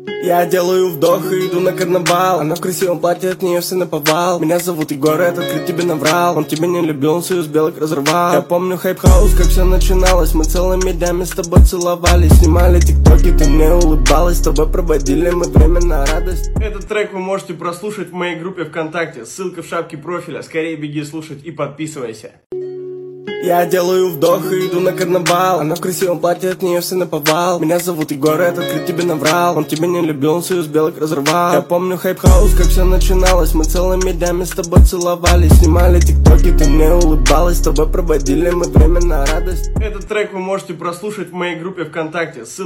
Я делаю вдох и иду на карнавал. Она в красивом платье, от нее все наповал. Меня зовут Егор, этот крик тебе наврал. Он тебя не любил, он союз белок разорвал. Я помню хайп-хаус, как все начиналось. Мы целыми днями с тобой целовались. Снимали тиктоки, ты мне улыбалась. С тобой проводили мы время на радость. Этот трек вы можете прослушать в моей группе ВКонтакте. Ссылка в шапке профиля. Скорее беги слушать и подписывайся. Я делаю вдох и иду на карнавал. Она в красивом платье, от нее все наповал. Меня зовут Егор, этот крик тебе наврал. Он тебя не любил, он союз белок разорвал. Я помню хайп-хаус, как все начиналось. Мы целыми днями с тобой целовались. Снимали тиктоки, ты мне улыбалась. С тобой проводили мы время на радость. Этот трек вы можете прослушать в моей группе ВКонтакте. Ссылка